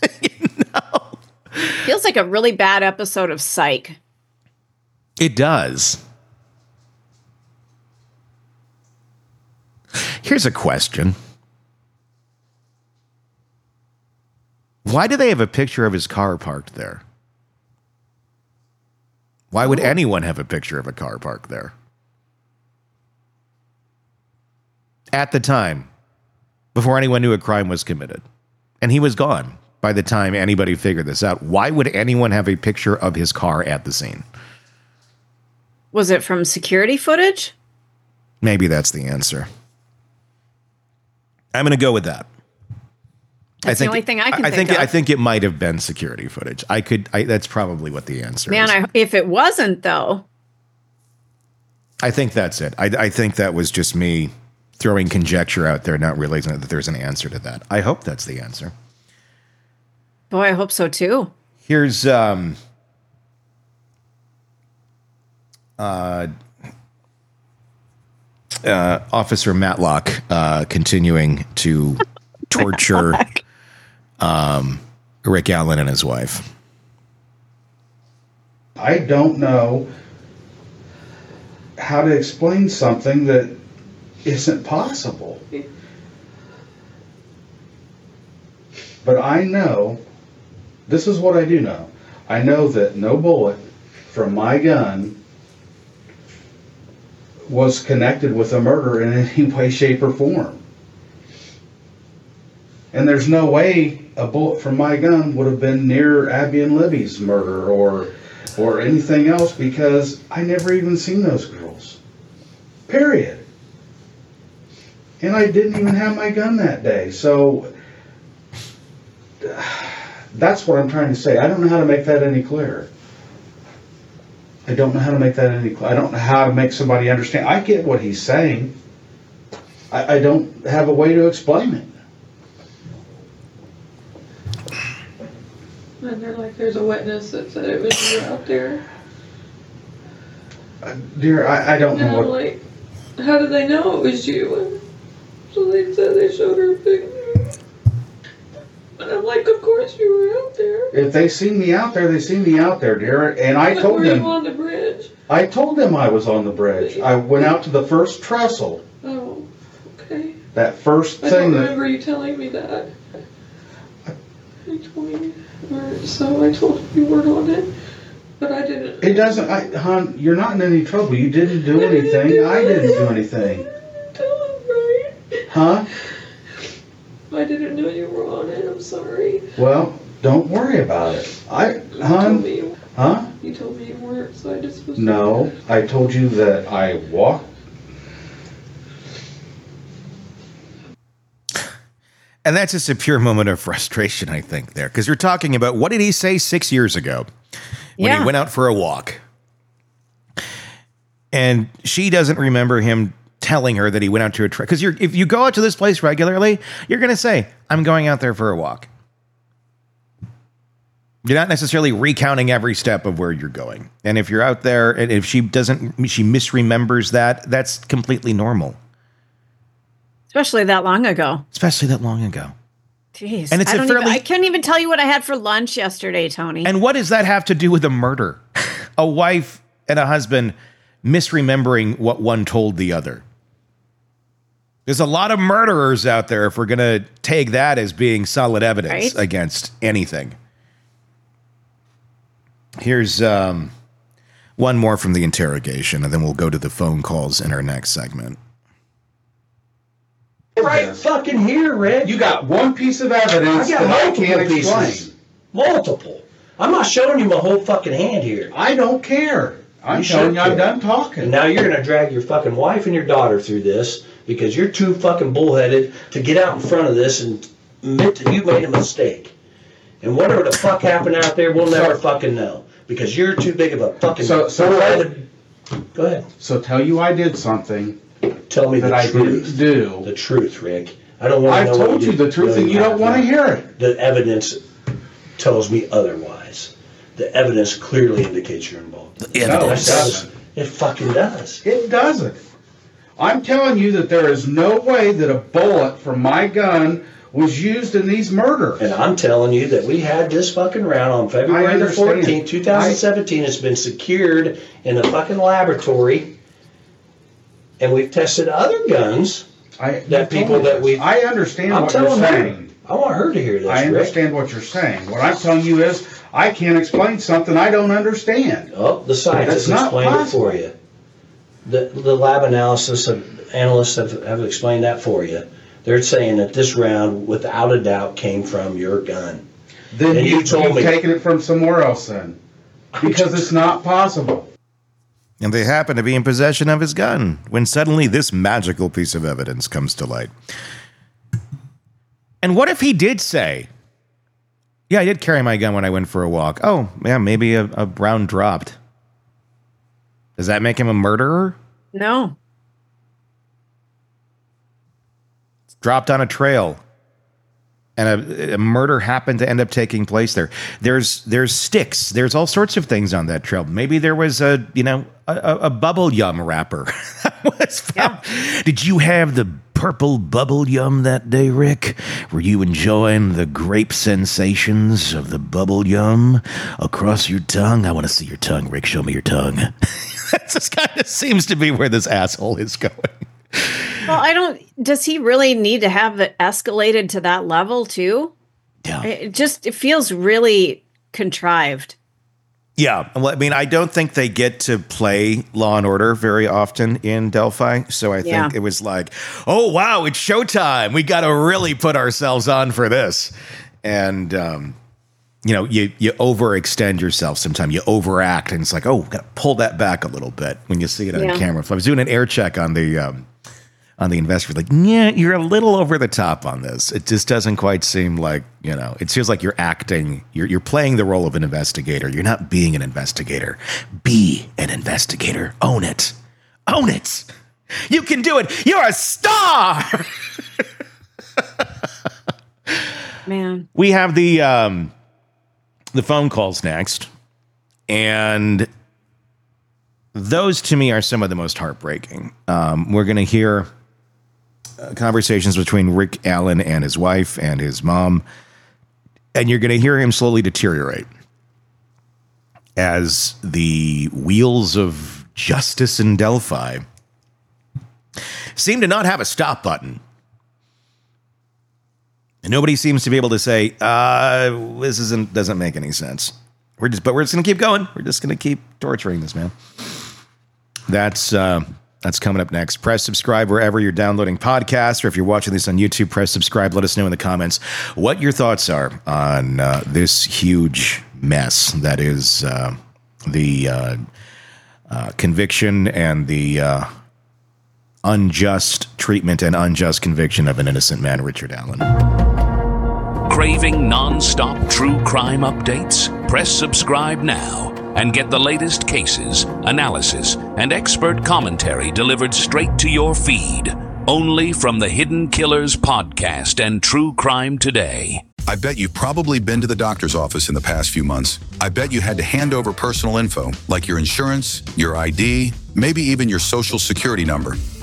Feels like a really bad episode of Psych. It does. Here's a question. Why do they have a picture of his car parked there? Why would anyone have a picture of a car parked there? At the time, before anyone knew a crime was committed. And he was gone by the time anybody figured this out. Why would anyone have a picture of his car at the scene? Was it from security footage? Maybe that's the answer. I'm going to go with that. That's I think, the only thing I can I think think of. I think it might have been security footage. I could. I, that's probably what the answer Man, is. I, if it wasn't, though. I think that's it. I, I think that was just me throwing conjecture out there, not realizing that there's an answer to that. I hope that's the answer. Boy, I hope so, too. Here's um, uh, uh, Officer Matlock uh, continuing to torture um, Rick Allen and his wife. I don't know how to explain something that isn't possible. But I know, this is what I do know. I know that no bullet from my gun was connected with a murder in any way, shape, or form. And there's no way a bullet from my gun would have been near Abby and Libby's murder or or anything else, because I never even seen those girls. Period. And I didn't even have my gun that day. So that's what I'm trying to say. I don't know how to make that any clearer. I don't know how to make that any clearer. I don't know how to make somebody understand. I get what he's saying. I, I don't have a way to explain it. And they're like, there's a witness that said it was you out there. Uh, dear, I, I don't And know I'm what... like, how did they know it was you? And so they said they showed her a picture. And I'm like, of course you were out there. If they seen me out there, they seen me out there, dear. And I But told were them... you on the bridge? I told them I was on the bridge. I went out to the first trestle. Oh, okay. That first I thing don't that... remember you telling me that. You told me you weren't, so I told you you weren't on it. But I didn't. It doesn't... I, hon, you're not in any trouble. You didn't do anything. I didn't do anything. Huh? I didn't know you were on it. I'm sorry. Well, don't worry about it. I... You Hon... told me you, Huh? you told me you weren't, so I just was... No. I told you that I walked... And that's just a pure moment of frustration, I think, there. Because you're talking about, what did he say six years ago when Yeah. he went out for a walk? And she doesn't remember him telling her that he went out to a track. Because if you go out to this place regularly, you're going to say, I'm going out there for a walk. You're not necessarily recounting every step of where you're going. And if you're out there, and if she doesn't, she misremembers that, that's completely normal. Especially that long ago. Especially that long ago. Jeez. And it's I, a don't fairly- even, I couldn't even tell you what I had for lunch yesterday, Tony. And what does that have to do with a murder? A wife and a husband misremembering what one told the other. There's a lot of murderers out there if we're going to take that as being solid evidence Right? against anything. Here's um, one more from the interrogation, and then we'll go to the phone calls in our next segment. Right fucking here, Rick. You got one piece of evidence I got that I multiple can't explain. pieces. Multiple. I'm not showing you my whole fucking hand here. I don't care. I'm You telling should you, I'm care. done talking. And now you're going to drag your fucking wife and your daughter through this because you're too fucking bullheaded to get out in front of this and admit that you made a mistake. And whatever the fuck happened out there, we'll never fucking know because you're too big of a fucking So- so- bullheaded. Go ahead. So tell you I did something. Tell me that the I truth. didn't do. The truth, Rick. I don't want to I've know what told you did the truth, and you don't want to hear it. The evidence tells me otherwise. The evidence clearly indicates you're involved. The evidence No, it doesn't. It fucking does. It doesn't. I'm telling you that there is no way that a bullet from my gun was used in these murders. And I'm telling you that we had this fucking round on I February the understand. fourteenth, twenty seventeen. It's been secured in a fucking laboratory. And we've tested other guns I, that people that we. I understand I'm what you're telling her. saying. I want her to hear this, I Rick. understand what you're saying. What I'm telling you is I can't explain something I don't understand. Oh, the scientists That's not explained it possible. for you. The the lab analysis of analysts have, have explained that for you. They're saying that this round, without a doubt, came from your gun. Then And you, you told you've me- taken it from somewhere else then. Because it's not possible. And they happen to be in possession of his gun when suddenly this magical piece of evidence comes to light. And what if he did say, yeah, I did carry my gun when I went for a walk. Oh, yeah, maybe a, a round dropped. Does that make him a murderer? No. Dropped on a trail. And a, a murder happened to end up taking place there. There's there's sticks. There's all sorts of things on that trail. Maybe there was a you know a, a, a bubble yum wrapper. was found. Yeah. Did you have the purple bubble yum that day, Rick? Were you enjoying the grape sensations of the bubble yum across your tongue? I want to see your tongue, Rick. Show me your tongue. That just kind of seems to be where this asshole is going. Well, I don't. Does he really need to have it escalated to that level too? Yeah. It just it feels really contrived. Yeah, well, I mean, I don't think they get to play Law and Order very often in Delphi, so I think Yeah. it was like, oh wow, it's showtime. We got to really put ourselves on for this, and um, you know, you you overextend yourself sometimes. You overact, and it's like, oh, got to pull that back a little bit when you see it on Yeah. camera. So I was doing an air check on the. Um, on the investor, like, yeah, you're a little over the top on this. It just doesn't quite seem like, you know, it feels like you're acting, you're, you're playing the role of an investigator. You're not being an investigator. Be an investigator. Own it. Own it. You can do it. You're a star. Man. We have the, um, the phone calls next. And those to me are some of the most heartbreaking. Um, we're going to hear uh, conversations between Rick Allen and his wife and his mom, and you're going to hear him slowly deteriorate as the wheels of justice in Delphi seem to not have a stop button. And nobody seems to be able to say, uh, this isn't, doesn't make any sense. We're just, but we're just going to keep going. We're just going to keep torturing this man. That's uh, that's coming up next. Press subscribe wherever you're downloading podcasts, or if you're watching this on YouTube, press subscribe. Let us know in the comments what your thoughts are on uh, this huge mess that is uh, the uh, uh, conviction and the uh, unjust treatment and unjust conviction of an innocent man, Richard Allen. Craving non-stop true crime updates? Press subscribe now and get the latest cases, analysis, and expert commentary delivered straight to your feed. Only from the Hidden Killers podcast and True Crime Today. I bet you've probably been to the doctor's office in the past few months. I bet you had to hand over personal info, like your insurance, your I D, maybe even your social security number.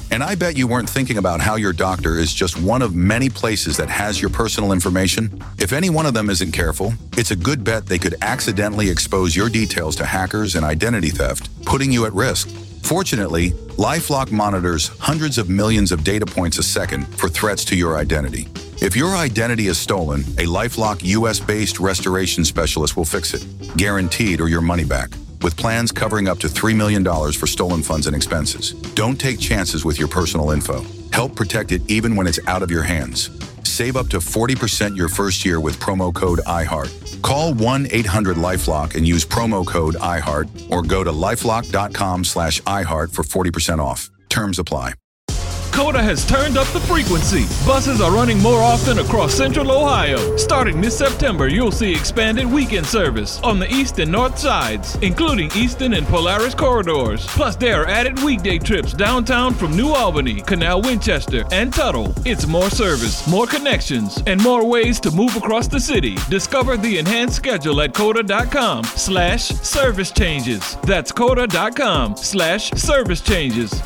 And I bet you weren't thinking about how your doctor is just one of many places that has your personal information. If any one of them isn't careful, it's a good bet they could accidentally expose your details to hackers and identity theft, putting you at risk. Fortunately, LifeLock monitors hundreds of millions of data points a second for threats to your identity. If your identity is stolen, a LifeLock U S-based restoration specialist will fix it, guaranteed or your money back, with plans covering up to three million dollars for stolen funds and expenses. Don't take chances with your personal info. Help protect it even when it's out of your hands. Save up to forty percent your first year with promo code iHeart. Call one eight hundred LifeLock and use promo code iHeart, or go to lifelock.com slash iHeart for forty percent off. Terms apply. Coda has turned up the frequency. Buses are running more often across Central Ohio. Starting this September, you'll see expanded weekend service on the east and north sides, including Easton and Polaris corridors. Plus, there are added weekday trips downtown from New Albany, Canal Winchester, and Tuttle. It's more service, more connections, and more ways to move across the city. Discover the enhanced schedule at coda.com slash service changes. That's coda.com slash service changes.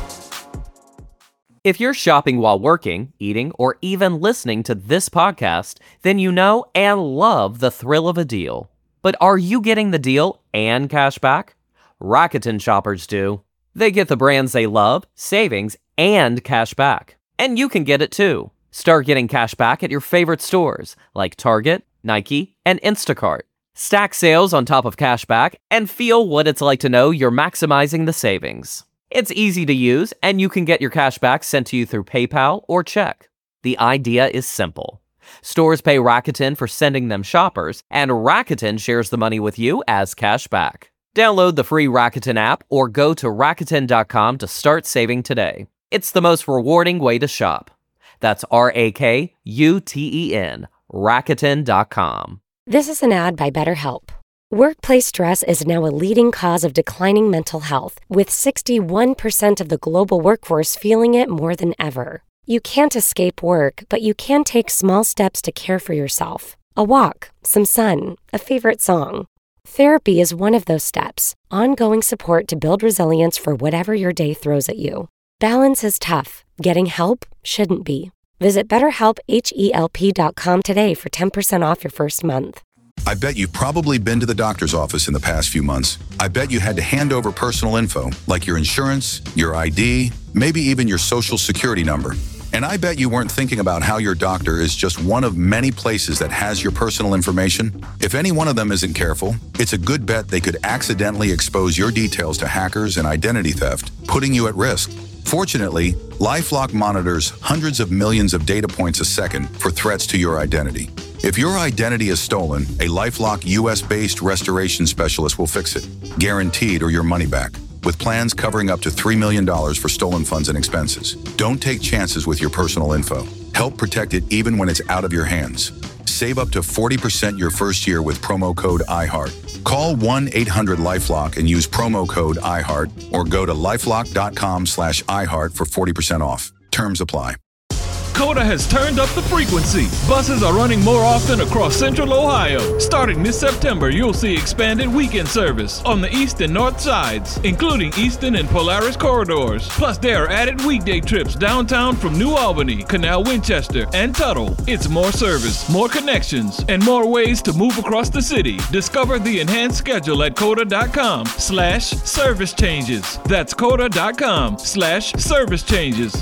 If you're shopping while working, eating, or even listening to this podcast, then you know and love the thrill of a deal. But are you getting the deal and cash back? Rakuten shoppers do. They get the brands they love, savings, and cash back. And you can get it too. Start getting cash back at your favorite stores like Target, Nike, and Instacart. Stack sales on top of cash back and feel what it's like to know you're maximizing the savings. It's easy to use, and you can get your cash back sent to you through PayPal or check. The idea is simple. Stores pay Rakuten for sending them shoppers, and Rakuten shares the money with you as cash back. Download the free Rakuten app or go to Rakuten dot com to start saving today. It's the most rewarding way to shop. That's R A K U T E N, Rakuten dot com. This is an ad by BetterHelp. Workplace stress is now a leading cause of declining mental health, with sixty-one percent of the global workforce feeling it more than ever. You can't escape work, but you can take small steps to care for yourself. A walk, some sun, a favorite song. Therapy is one of those steps, ongoing support to build resilience for whatever your day throws at you. Balance is tough. Getting help shouldn't be. Visit BetterHelp, H E L P dot com today for ten percent off your first month. I bet you've probably been to the doctor's office in the past few months. I bet you had to hand over personal info, like your insurance, your I D, maybe even your social security number. And I bet you weren't thinking about how your doctor is just one of many places that has your personal information. If any one of them isn't careful, it's a good bet they could accidentally expose your details to hackers and identity theft, putting you at risk. Fortunately, LifeLock monitors hundreds of millions of data points a second for threats to your identity. If your identity is stolen, a LifeLock U S-based restoration specialist will fix it, guaranteed or your money back, with plans covering up to three million dollars for stolen funds and expenses. Don't take chances with your personal info. Help protect it even when it's out of your hands. Save up to forty percent your first year with promo code iHeart. Call one eight hundred LifeLock and use promo code iHeart, or go to lifelock.com slash iHeart for forty percent off. Terms apply. Coda has turned up the frequency. Buses are running more often across Central Ohio. Starting this September, you'll see expanded weekend service on the east and north sides, including Easton and Polaris corridors. Plus, there are added weekday trips downtown from New Albany, Canal Winchester, and Tuttle. It's more service, more connections, and more ways to move across the city. Discover the enhanced schedule at coda.com slash service changes. That's coda.com slash service changes.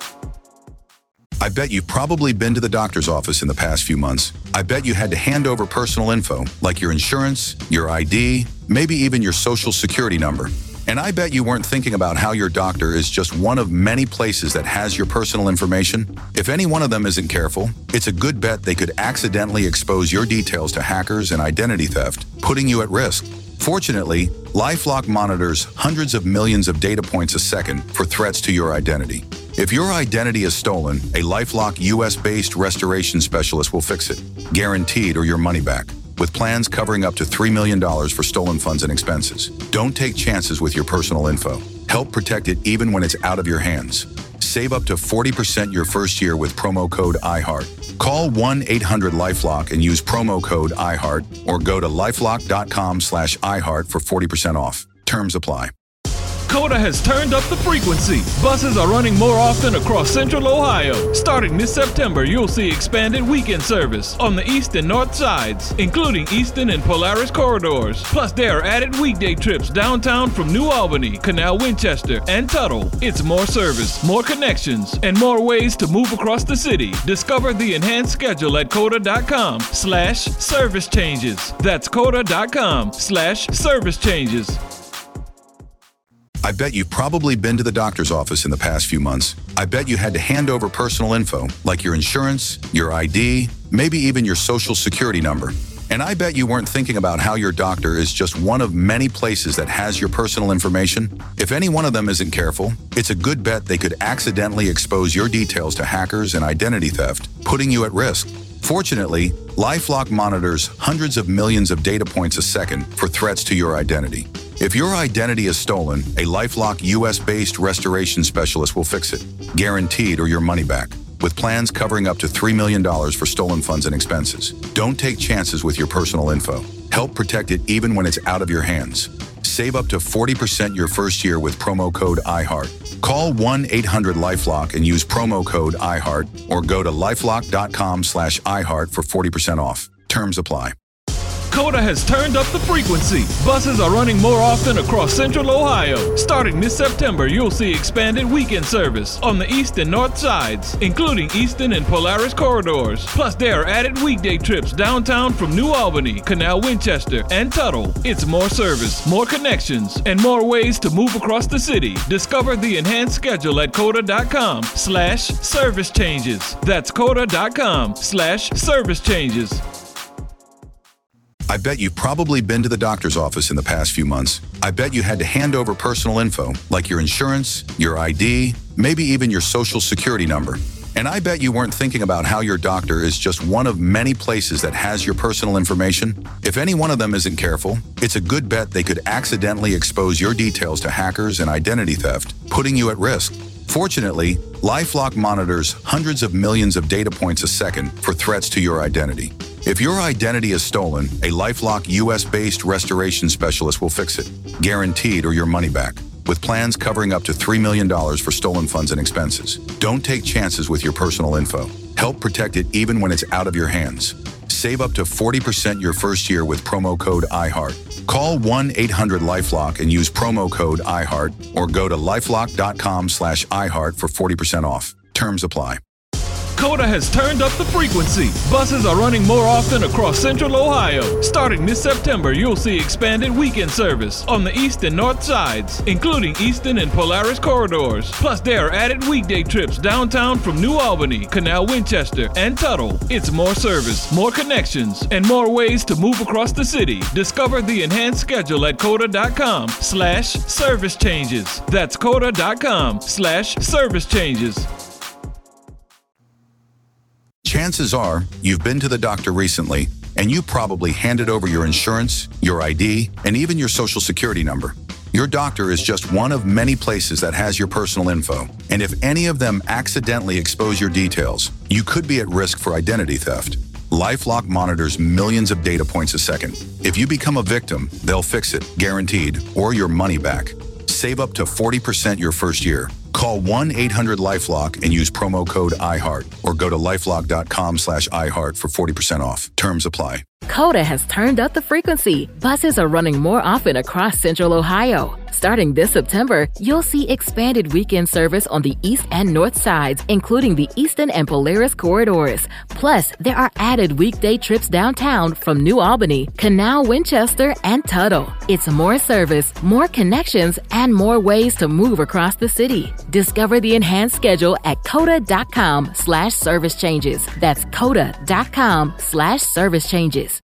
I bet you've probably been to the doctor's office in the past few months. I bet you had to hand over personal info, like your insurance, your I D, maybe even your social security number. And I bet you weren't thinking about how your doctor is just one of many places that has your personal information. If any one of them isn't careful, it's a good bet they could accidentally expose your details to hackers and identity theft, putting you at risk. Fortunately, LifeLock monitors hundreds of millions of data points a second for threats to your identity. If your identity is stolen, a LifeLock U S-based restoration specialist will fix it, guaranteed or your money back, with plans covering up to three million dollars for stolen funds and expenses. Don't take chances with your personal info. Help protect it even when it's out of your hands. Save up to forty percent your first year with promo code iHeart. Call one eight hundred LifeLock and use promo code iHeart, or go to lifelock.com slash iHeart for forty percent off. Terms apply. Coda has turned up the frequency. Buses are running more often across Central Ohio. Starting this September, you'll see expanded weekend service on the east and north sides, including Easton and Polaris corridors. Plus, there are added weekday trips downtown from New Albany, Canal Winchester, and Tuttle. It's more service, more connections, and more ways to move across the city. Discover the enhanced schedule at coda.com slash service changes. That's coda.com slash service changes. I bet you've probably been to the doctor's office in the past few months. I bet you had to hand over personal info, like your insurance, your I D, maybe even your social security number. And I bet you weren't thinking about how your doctor is just one of many places that has your personal information. If any one of them isn't careful, it's a good bet they could accidentally expose your details to hackers and identity theft, putting you at risk. Fortunately, LifeLock monitors hundreds of millions of data points a second for threats to your identity. If your identity is stolen, a LifeLock U S-based restoration specialist will fix it, guaranteed or your money back, with plans covering up to three million dollars for stolen funds and expenses. Don't take chances with your personal info. Help protect it even when it's out of your hands. Save up to forty percent your first year with promo code iHeart. Call one eight hundred LifeLock and use promo code iHeart, or go to lifelock.com slash iHeart for forty percent off. Terms apply. Coda has turned up the frequency. Buses are running more often across Central Ohio. Starting this September, you'll see expanded weekend service on the east and north sides, including Easton and Polaris corridors. Plus, there are added weekday trips downtown from New Albany, Canal Winchester, and Tuttle. It's more service, more connections, and more ways to move across the city. Discover the enhanced schedule at coda.com slash service changes. That's coda.com slash service changes. I bet you've probably been to the doctor's office in the past few months. I bet you had to hand over personal info, like your insurance, your I D, maybe even your social security number. And I bet you weren't thinking about how your doctor is just one of many places that has your personal information. If any one of them isn't careful, it's a good bet they could accidentally expose your details to hackers and identity theft, putting you at risk. Fortunately, LifeLock monitors hundreds of millions of data points a second for threats to your identity. If your identity is stolen, a LifeLock U S-based restoration specialist will fix it, guaranteed or your money back, with plans covering up to three million dollars for stolen funds and expenses. Don't take chances with your personal info. Help protect it even when it's out of your hands. Save up to forty percent your first year with promo code iHeart. Call one eight hundred LifeLock and use promo code iHeart, or go to lifelock.com slash iHeart for forty percent off. Terms apply. Coda has turned up the frequency. Buses are running more often across Central Ohio. Starting this September, you'll see expanded weekend service on the east and north sides, including Easton and Polaris corridors. Plus, there are added weekday trips downtown from New Albany, Canal Winchester, and Tuttle. It's more service, more connections, and more ways to move across the city. Discover the enhanced schedule at coda.com slash service changes. That's coda.com slash service changes. Chances are you've been to the doctor recently, and you probably handed over your insurance, your I D, and even your social security number. Your doctor is just one of many places that has your personal info, and if any of them accidentally expose your details, you could be at risk for identity theft. LifeLock monitors millions of data points a second. If you become a victim, they'll fix it, guaranteed, or your money back. Save up to forty percent your first year. Call one eight hundred LifeLock and use promo code iHeart, or go to lifelock.com slash iHeart for forty percent off. Terms apply. Coda has turned up the frequency. Buses are running more often across Central Ohio. Starting this September, you'll see expanded weekend service on the east and north sides, including the Easton and Polaris corridors. Plus, there are added weekday trips downtown from New Albany, Canal Winchester, and Tuttle. It's more service, more connections, and more ways to move across the city. Discover the enhanced schedule at coda.com slash service changes. That's coda.com slash service changes.